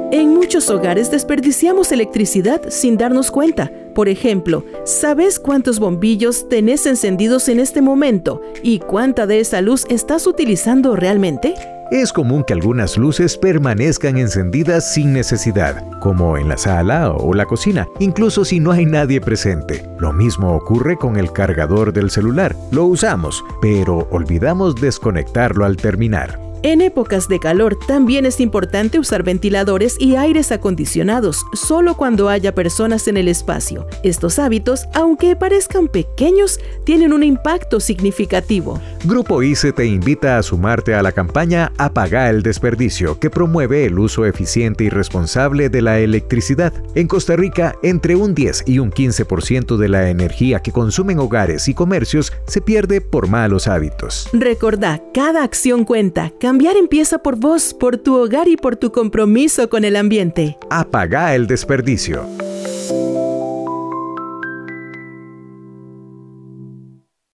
En muchos hogares desperdiciamos electricidad sin darnos cuenta. Por ejemplo, ¿sabes cuántos bombillos tenés encendidos en este momento y cuánta de esa luz estás utilizando realmente? Es común que algunas luces permanezcan encendidas sin necesidad, como en la sala o la cocina, incluso si no hay nadie presente. Lo mismo ocurre con el cargador del celular. Lo usamos, pero olvidamos desconectarlo al terminar. En épocas de calor también es importante usar ventiladores y aires acondicionados solo cuando haya personas en el espacio. Estos hábitos, aunque parezcan pequeños, tienen un impacto significativo. Grupo ICE te invita a sumarte a la campaña Apaga el desperdicio, que promueve el uso eficiente y responsable de la electricidad. En Costa Rica, entre un 10 y un 15% de la energía que consumen hogares y comercios se pierde por malos hábitos. Recordá, cada acción cuenta. Cambiar empieza por vos, por tu hogar y por tu compromiso con el ambiente. Apaga el desperdicio.